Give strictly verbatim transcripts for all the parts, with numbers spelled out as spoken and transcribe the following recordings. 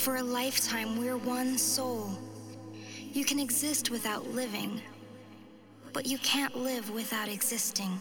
For a lifetime, we're one soul. You can exist without living, but you can't live without existing.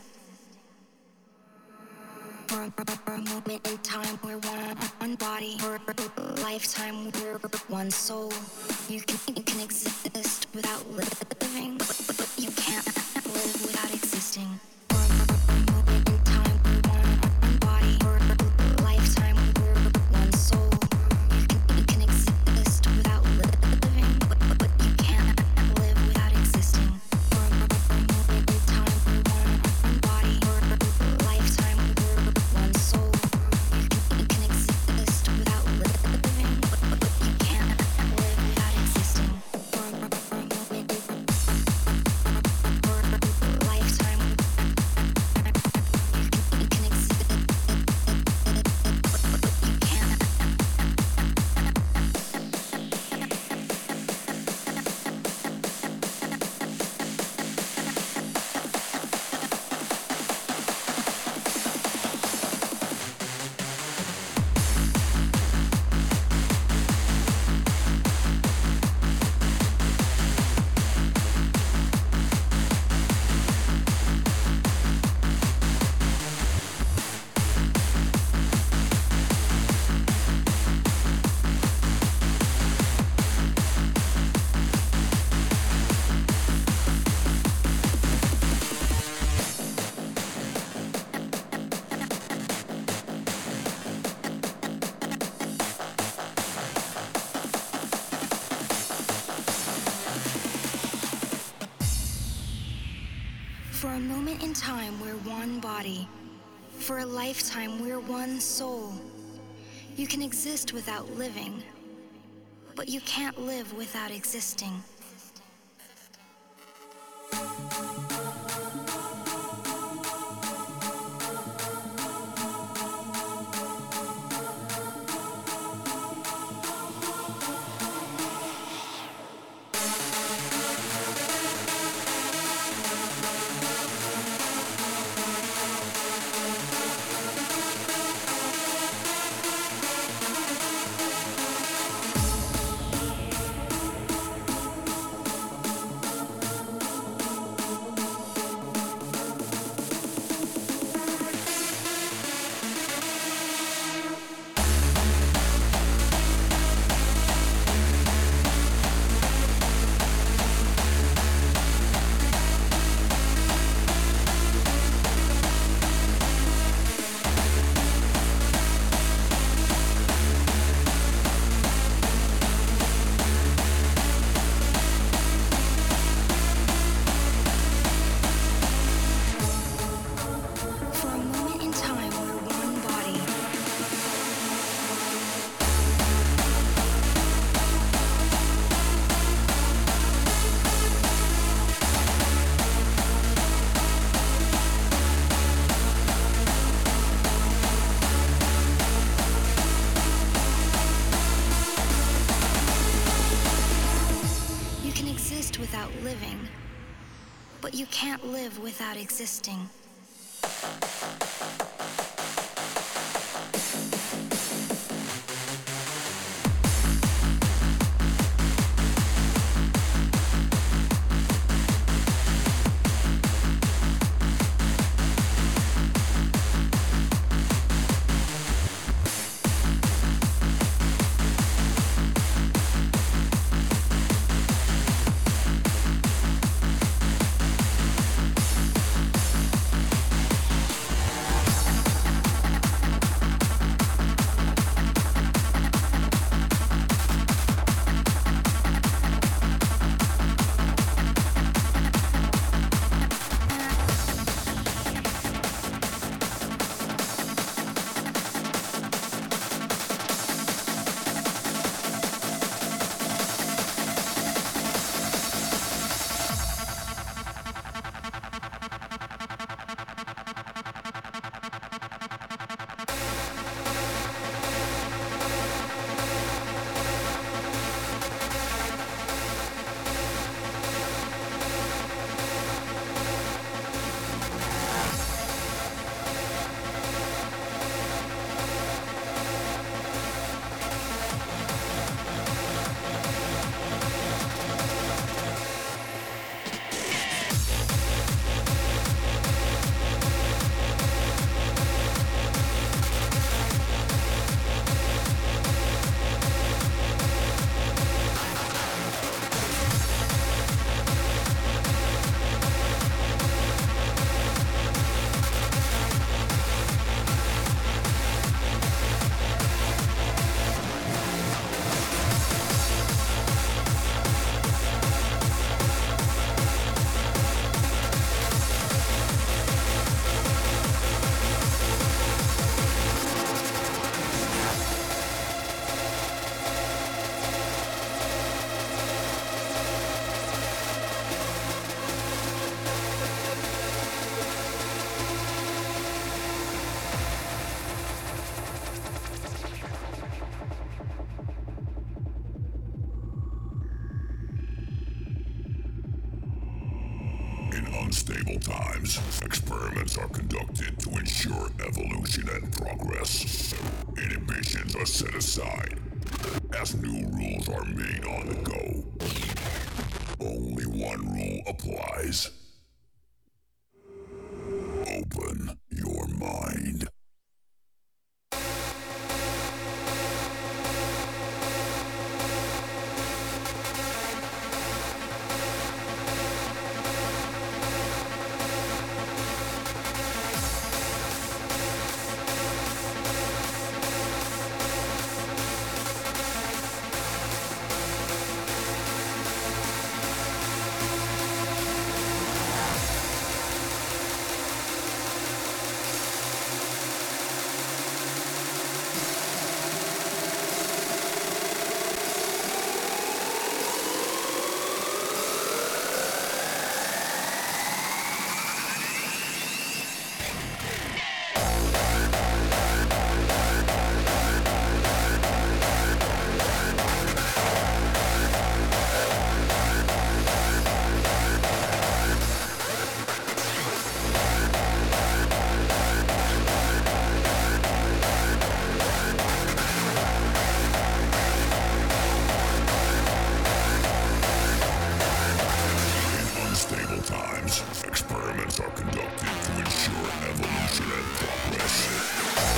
For a, for a moment in time, we're one, one body. For a lifetime, we're one soul. You can, you can exist without living, but, but, but you can't live without existing. For a, for a moment in time, we're one, one body. For a lifetime, we're one soul. You can, you can exist without living, but, but, but you can't live without existing. For a, for a moment in time, we're one, one body. For a lifetime, we're one soul. You can, you can exist without living, but, but, but you can't live without existing. For a, for a moment in for a lifetime, you can, you can exist, but, but, but you can't. For a moment in time, we're one body. For a lifetime, we're one soul. You can exist without living, but you can't live without existing. For a moment in time, we're one body. You can exist without living, but you can't live without existing. unstable times, experiments are conducted to ensure evolution and progress. Inhibitions are set aside as new rules are made on the go. Only one rule applies. Open your mind. Experiments are conducted to ensure evolution and progress.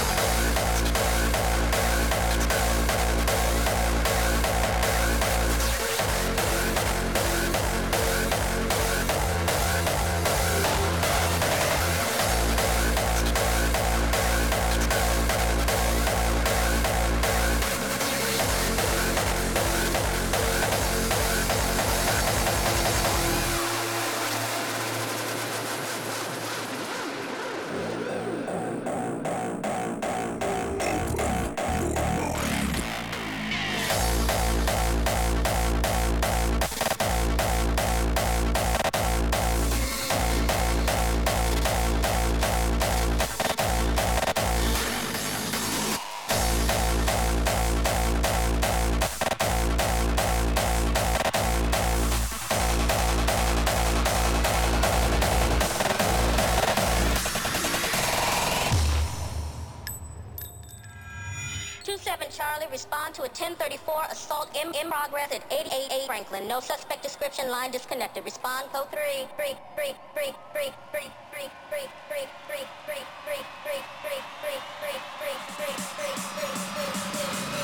Charlie, respond to a ten thirty-four assault in, in progress at eighty-eight Franklin. No suspect description, line disconnected. Respond code three three three three three three three three three three three three three three three three three three three.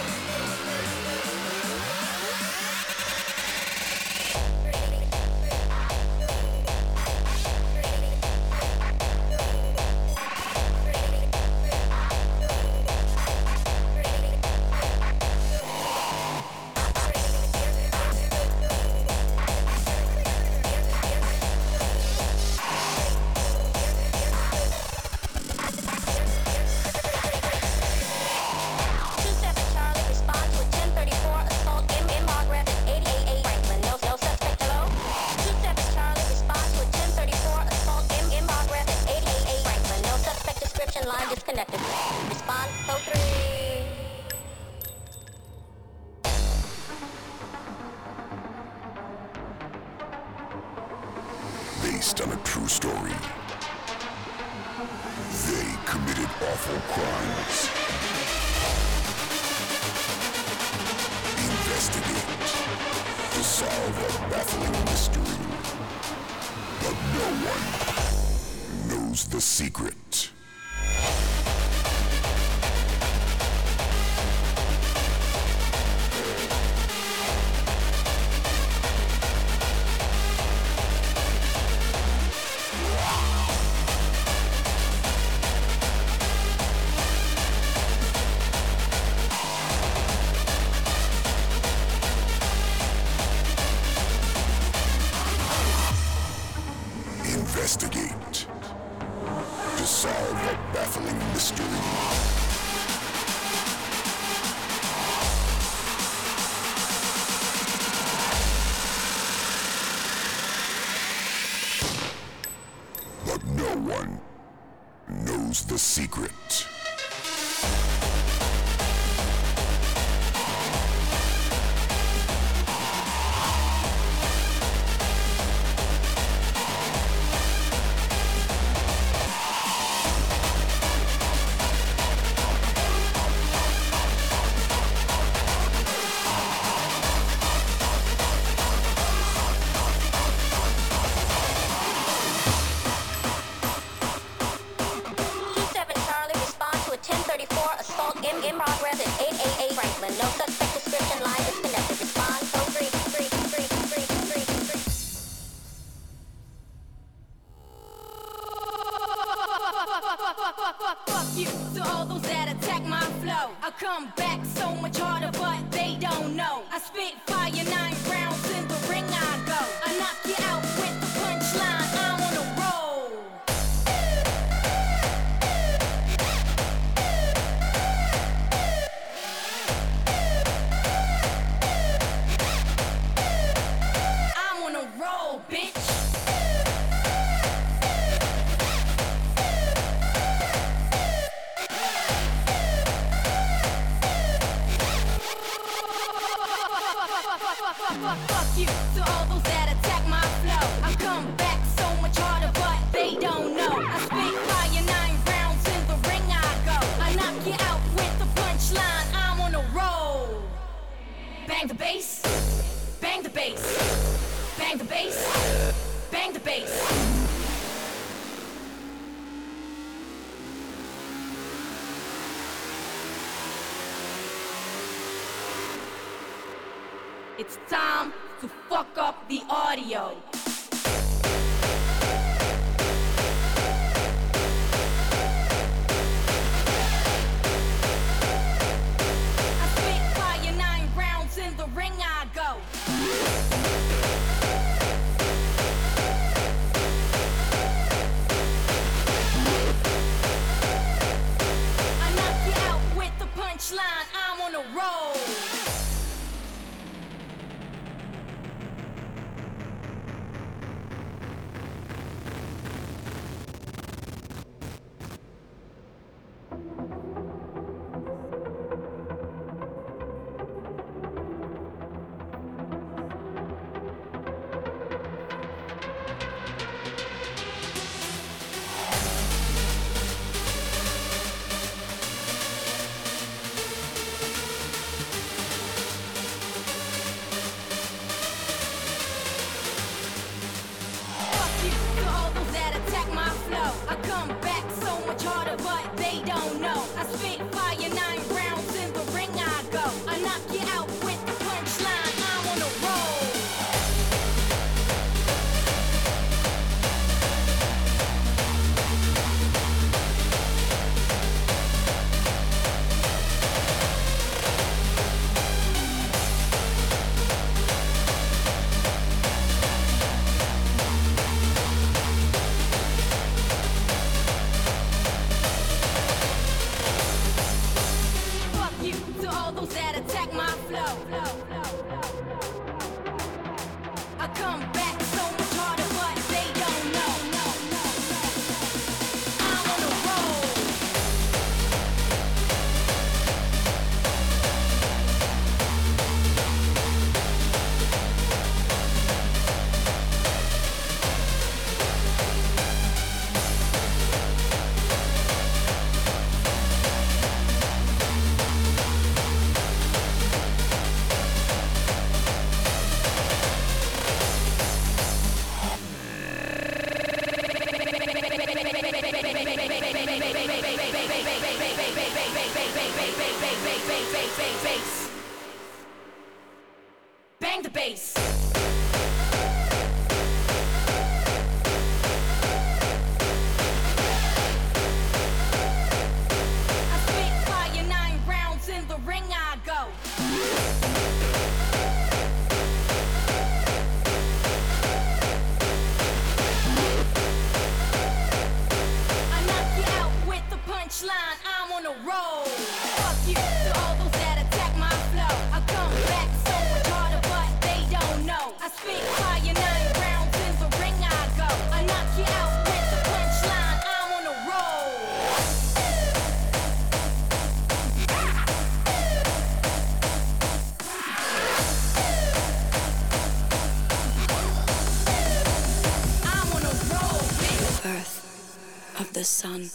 Disconnected. Respond code three. Based on a true story, they committed awful crimes. Investigate to solve a baffling mystery, but no one knows the secret. Investigate to solve a baffling mystery. But no one knows the secret. fuck, fuck, fuck you. To all those that attack my flow, I come back so much harder, but they don't know. I spit fire nine rounds in the ring I go. I knock you out with the punchline, I'm on a roll. Bang the bass, bang the bass, bang the bass, bang the bass. It's time to fuck up the audio. I spit fire nine rounds in the ring I go. I knock you out with the punchline, I'm on a roll. Bang the bass. I spit fire nine rounds in the ring I go. I knock you out with the punchline, I'm on a roll. Fuck you to all those that attack my flow. I come back so much harder, but they don't know. I spit fire nine rounds in the ring I go. I knock you out with the punchline, I'm on a roll. I'm on a roll, bitch. Birth of the sun.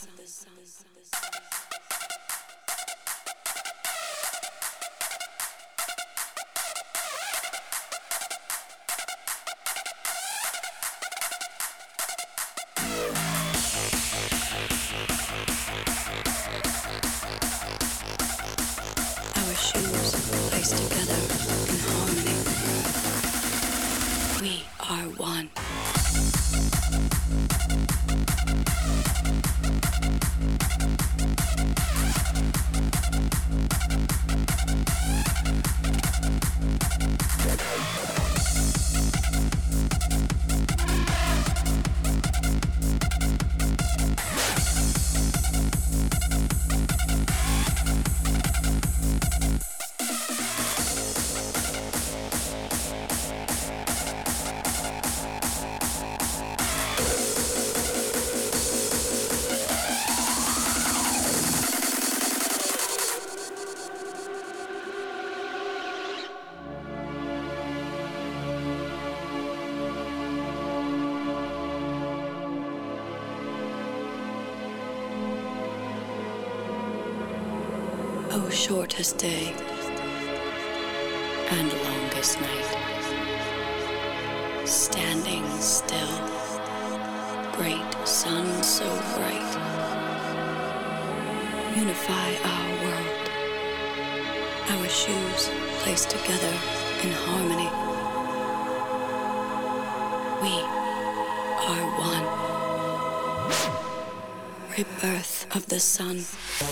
Our shoes placed together in harmony. We are one. shortest day and longest night. Standing still, great sun so bright. Unify our world, our shoes placed together in harmony. We are one. Rebirth of the sun.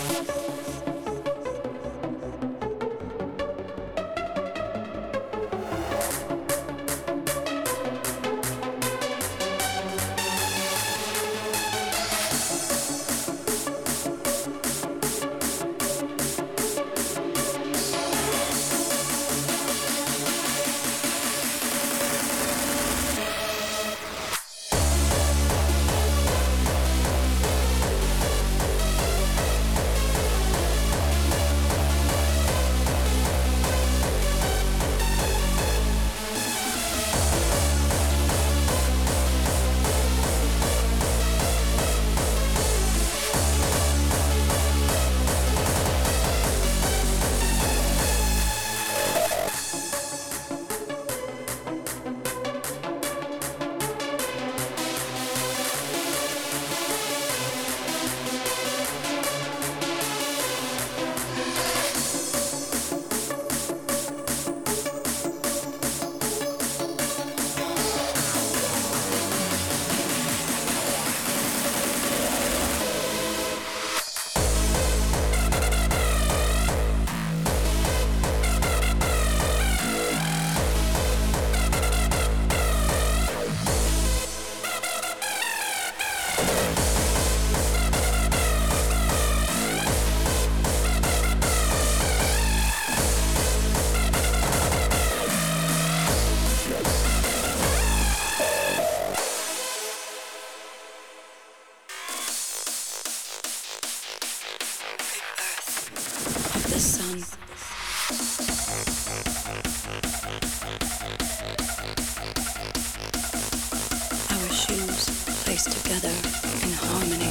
Together in harmony.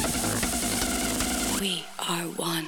We are one.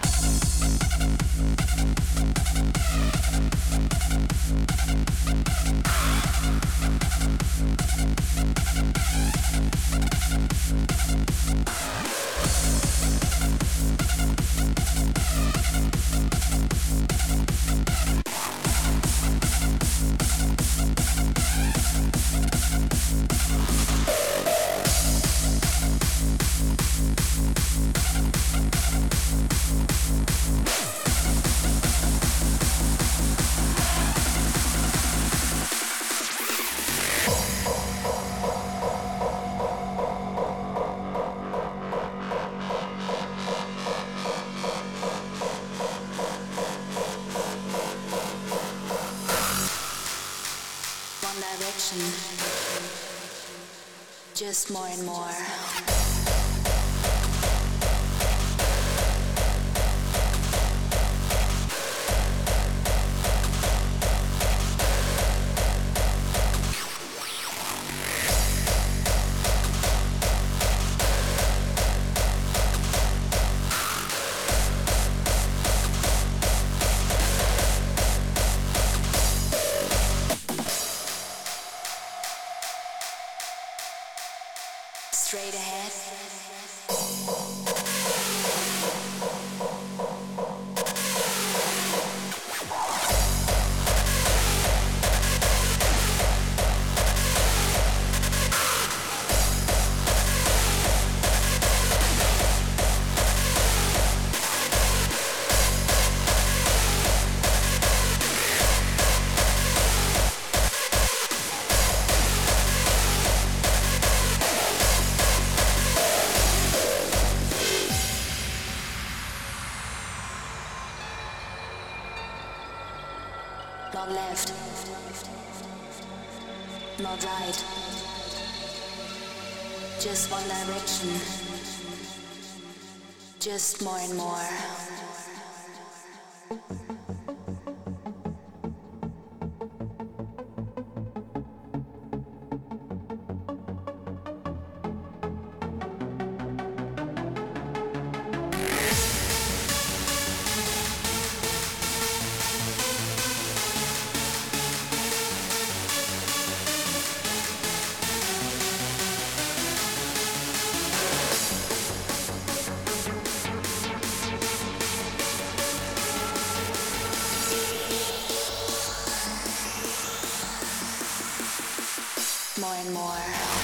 Just more and more. Straight ahead. Not left, not right, just one direction, just more and more. more and more.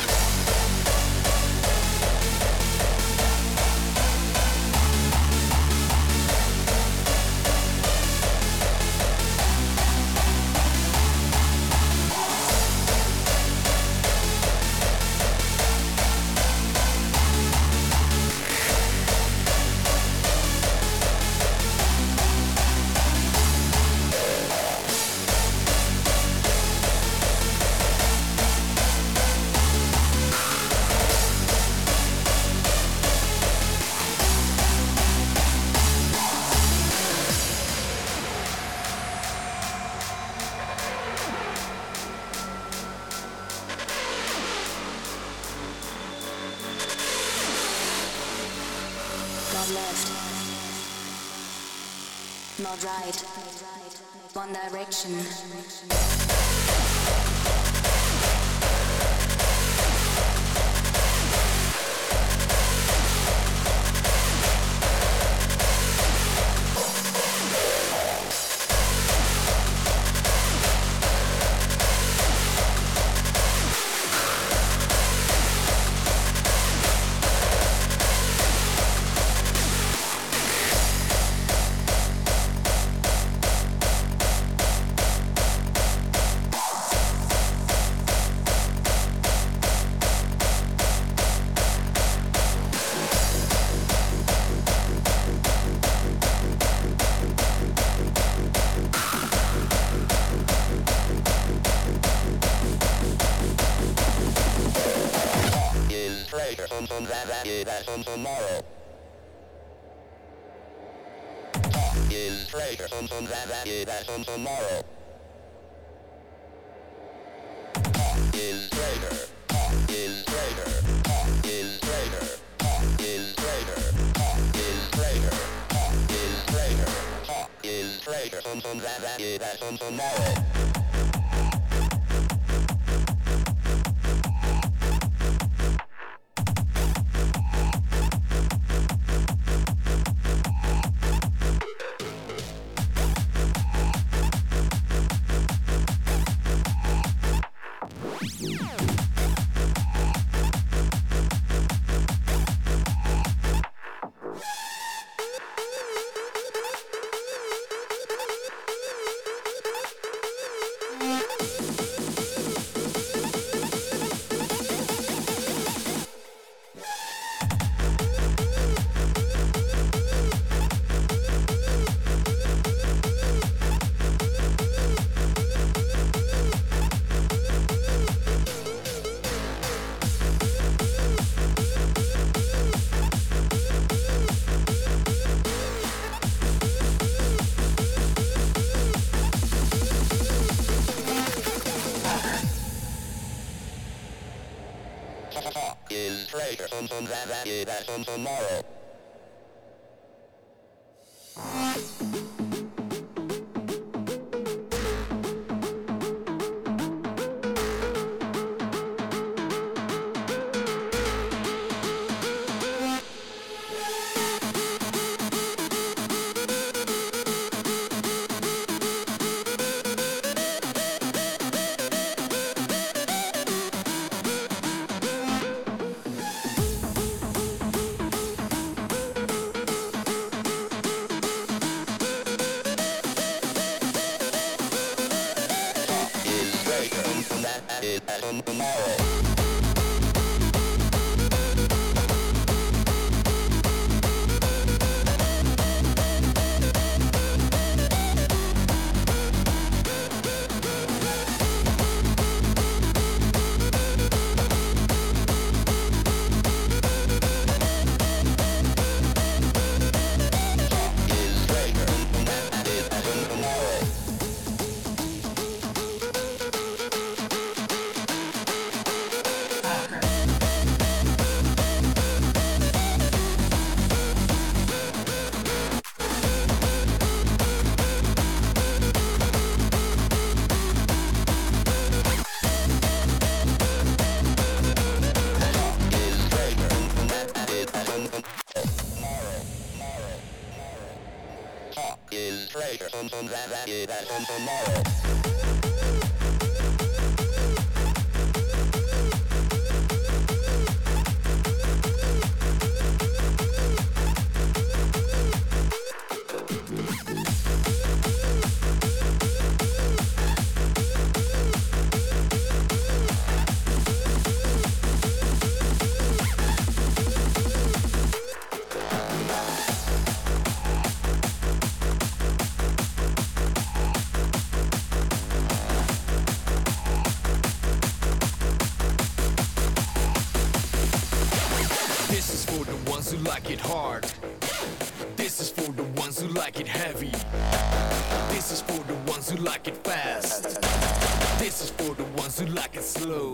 Not left, not right, one direction. Tomorrow is treasure. That's on tomorrow. Is treasure. Is treasure. Is treasure. Is treasure. Is treasure. Is treasure. Is treasure. That's on tomorrow. Is treasure. That's on tomorrow. Is treasure. That's on tomorrow. like it hard. This is for the ones who like it heavy. This is for the ones who like it fast. This is for the ones who like it slow.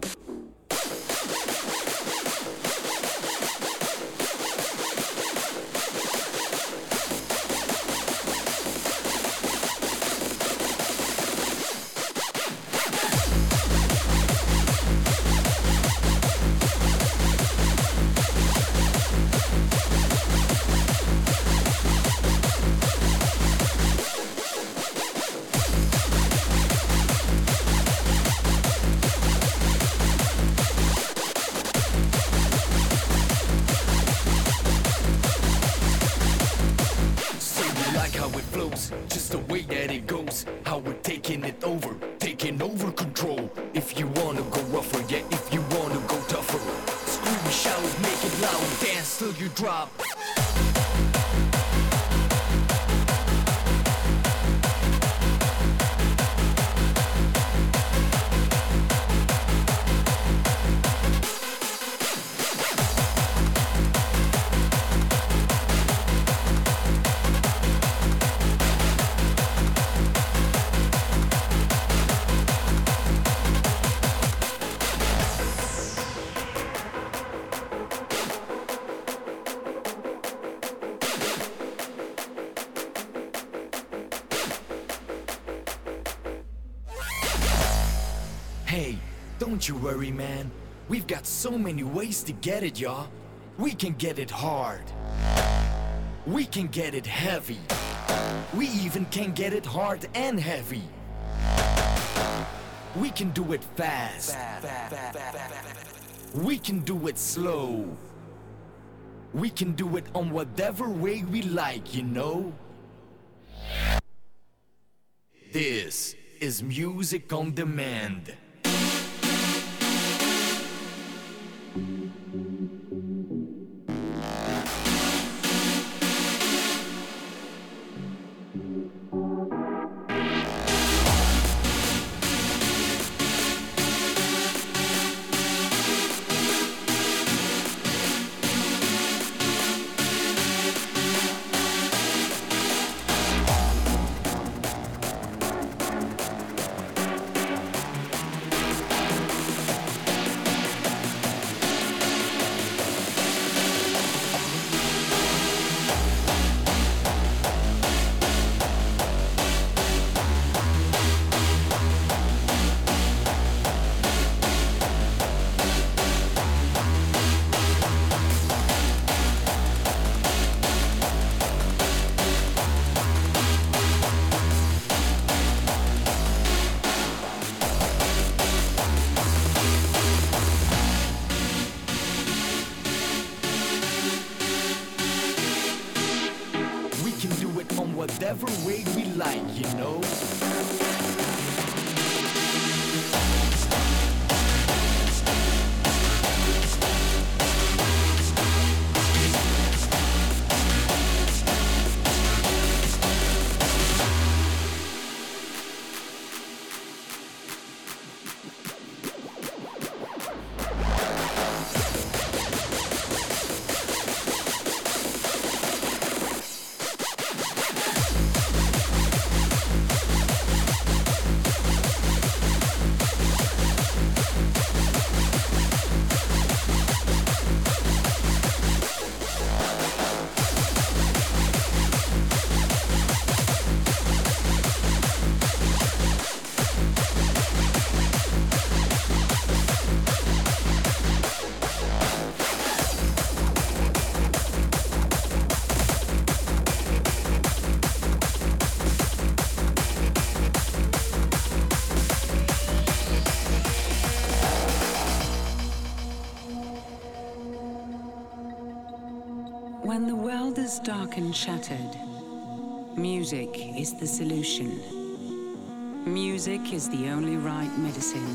Just the way that it goes, how we're taking it over, taking over control. If you wanna go rougher, yeah, if you wanna go tougher, scream, shout, make it loud, dance till you drop. Hey, don't you worry, man. We've got so many ways to get it, y'all. We can get it hard. We can get it heavy. We even can get it hard and heavy. We can do it fast. We can do it slow. We can do it on whatever way we like, you know? This is Music on Demand. Whatever way we like, you know? When the world is dark and shattered, music is the solution. Music is the only right medicine.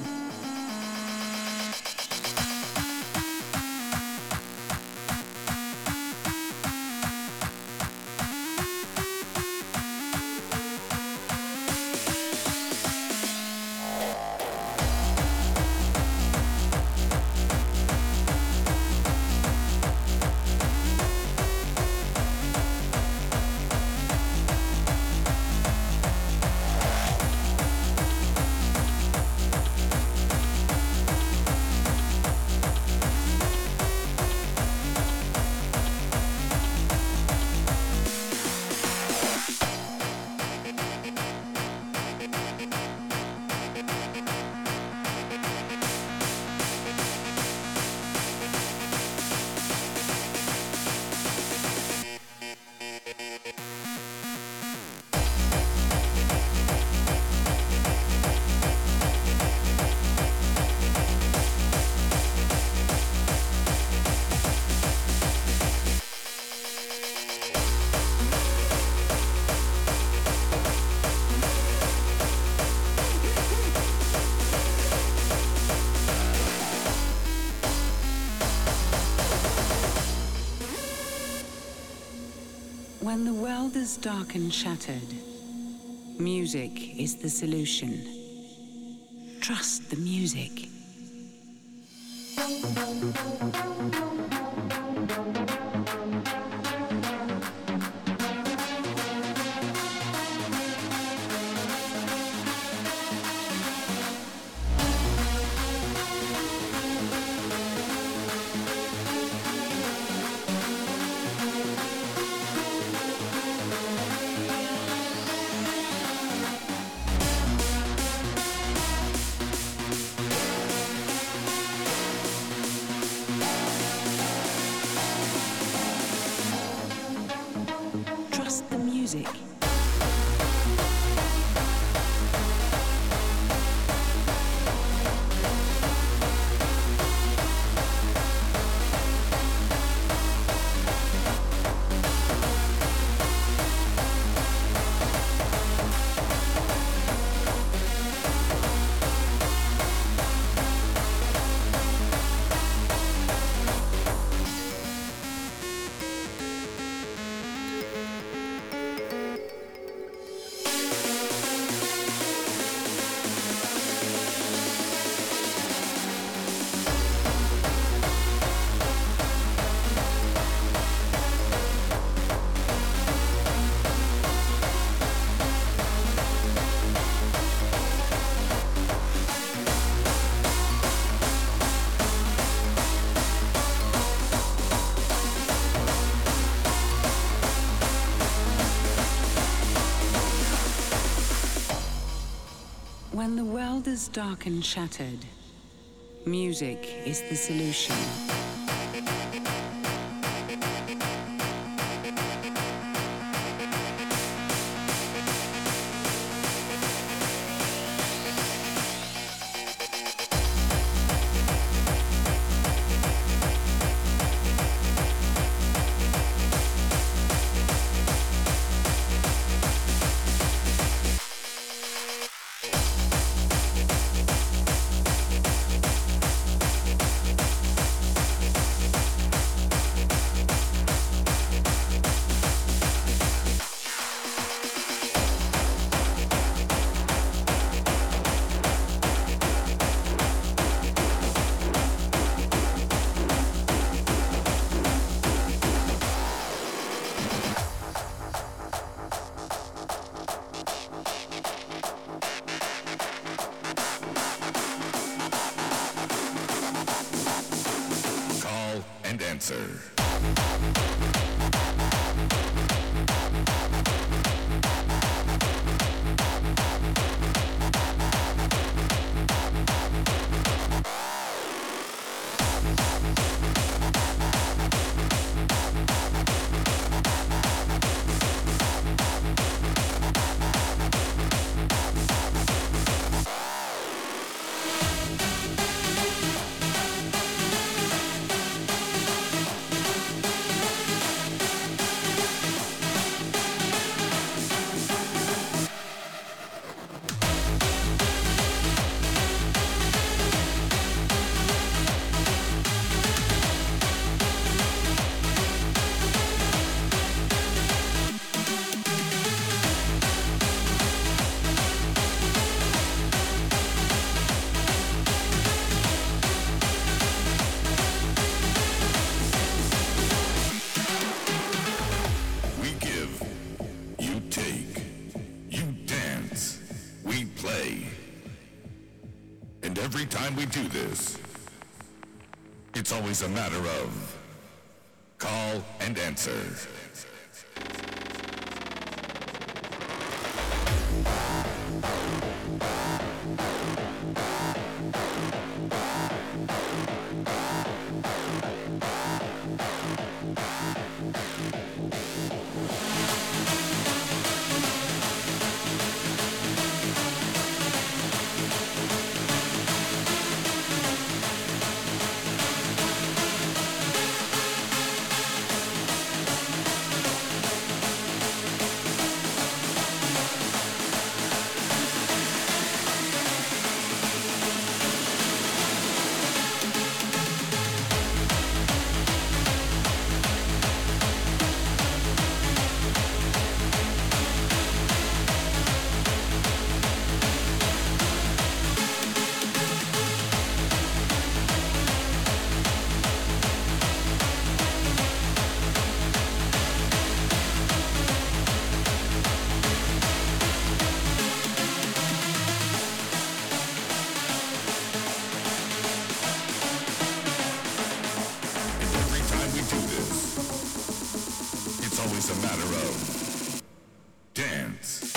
When the world is dark and shattered, music is the solution. Trust the music. When the world is dark and shattered, music is the solution. Every time we do this, it's always a matter of call and answer. just a matter of dance.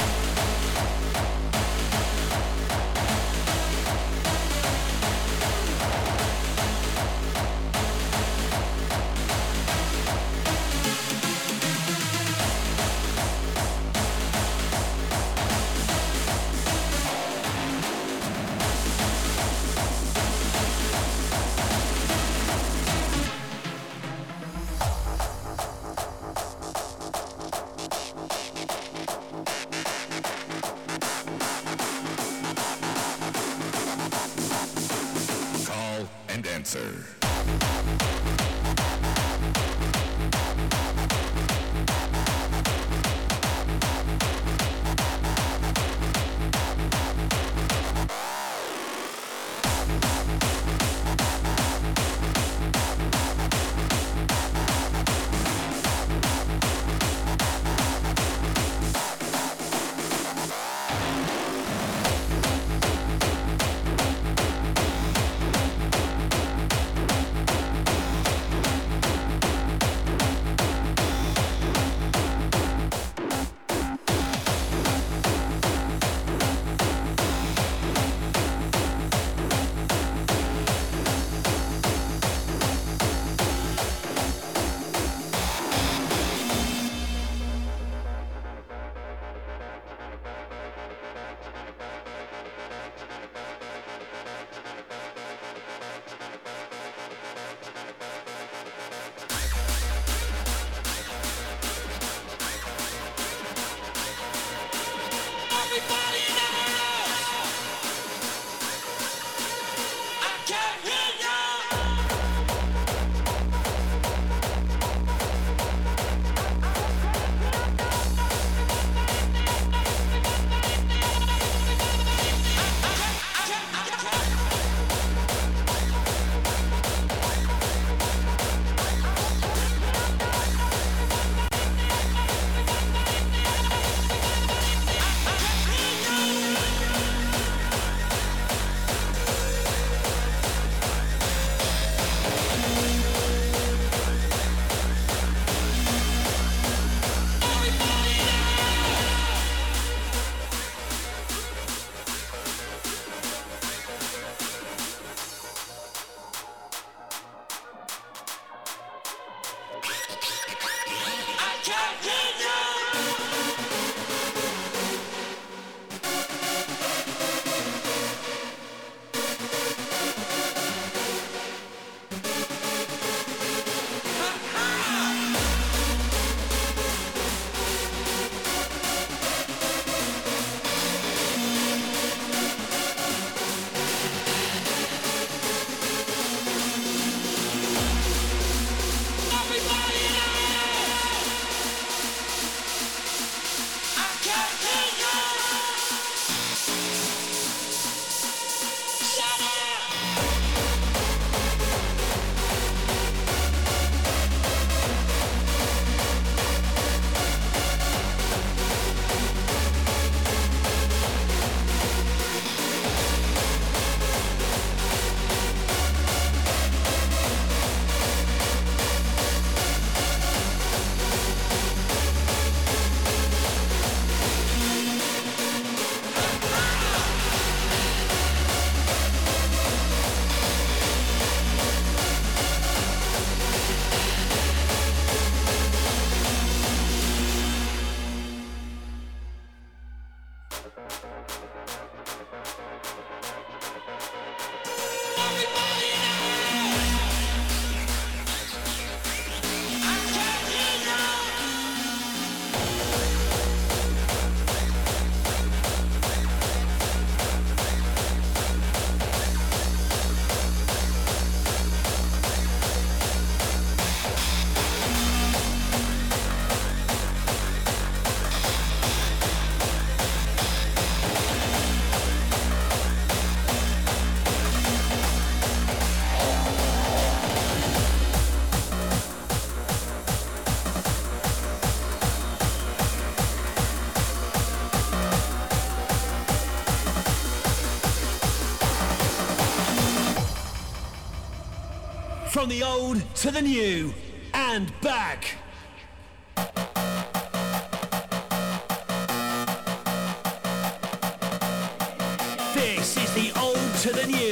From the old to the new and back.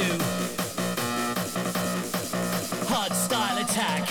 you. Hard style attack.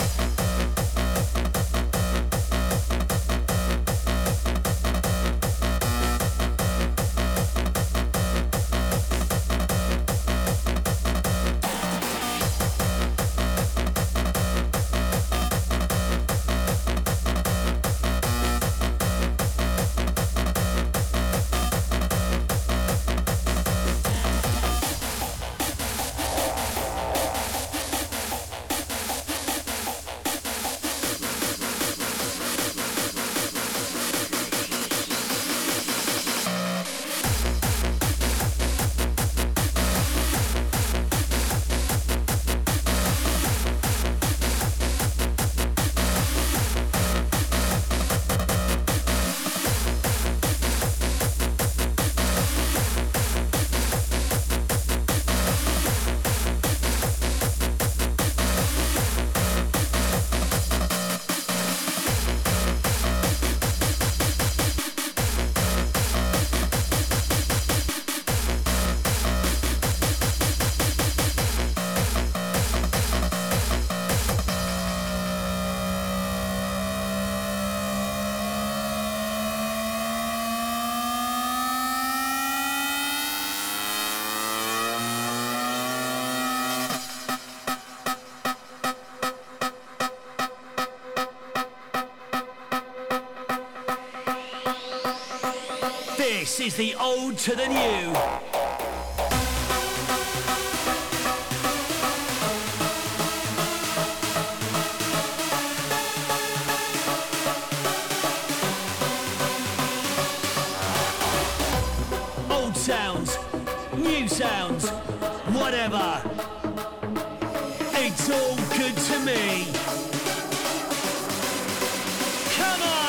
This is the ode to the new. Old sounds, new sounds, whatever. It's all good to me. Come on!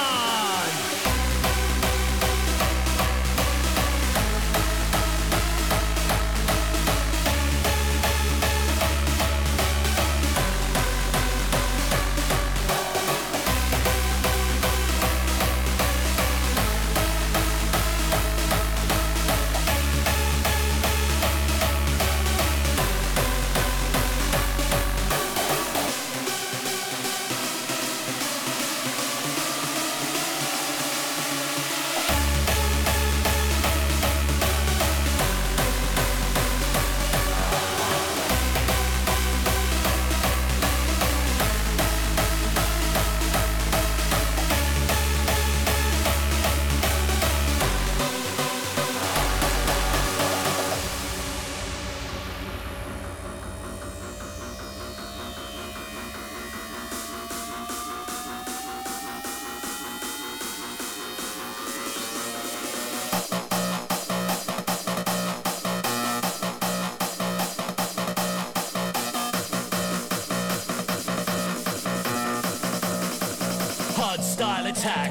Style attack.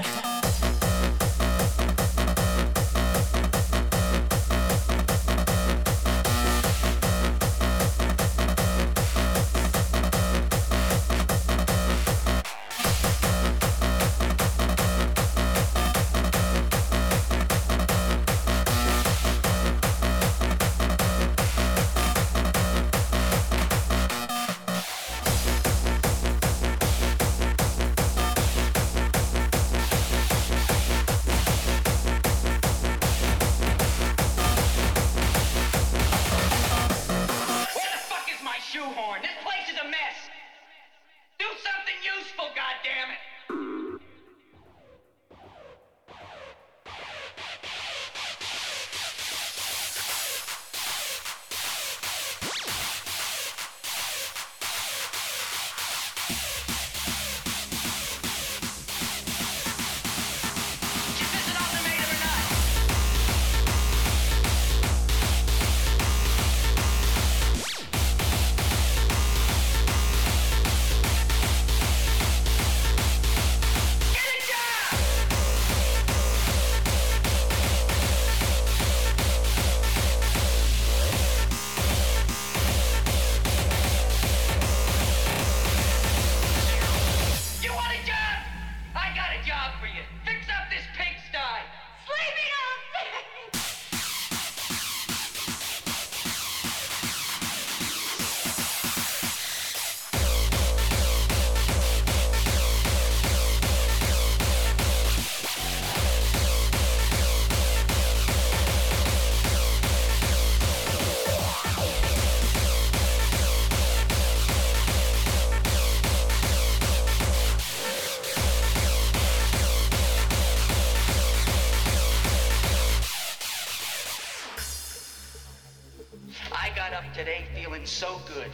got up today feeling so good.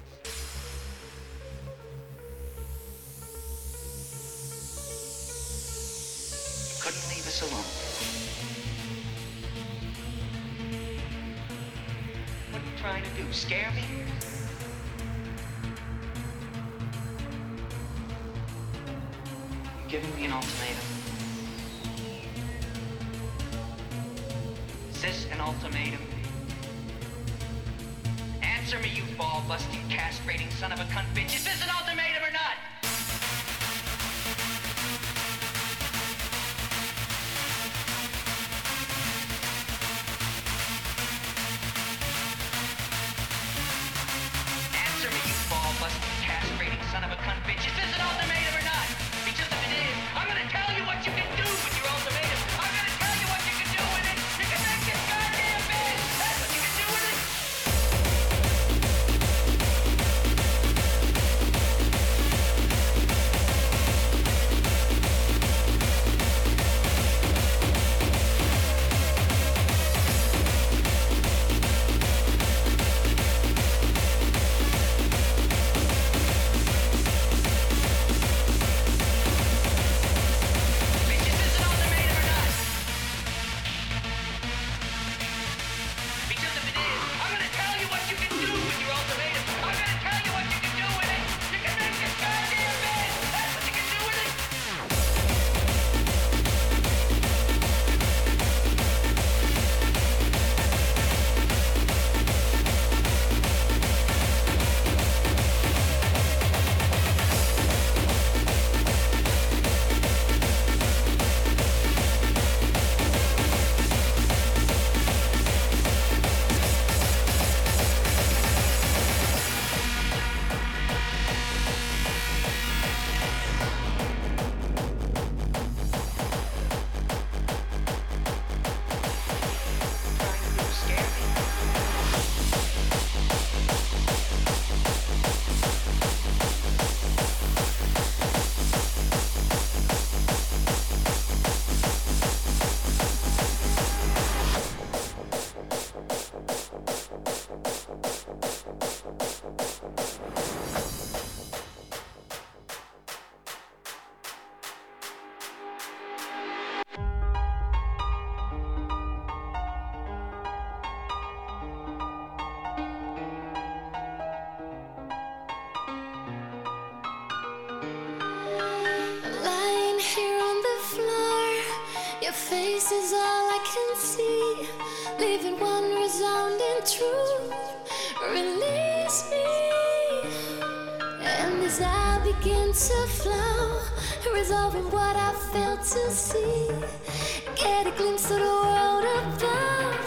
You couldn't leave us alone. What are you trying to do, scare me? You're giving me an ultimatum. Is this an ultimatum? Answer me, you ball-busting, castrating son of a cunt bitch. Is this an ultimatum or not? Answer me, you ball-busting, castrating son of a cunt bitch. Is this an ultimatum or not? Because if it is, I'm gonna tell you what you can do with your ultimatum. I'm gonna tell you what you can do with it. You can make it goddamn big. That's what you can do with it. Lying here on the floor, your face is all I can see, leaving one resounding truth. Release me, and as I begin to flow, resolving what I failed to see, get a glimpse of the world above.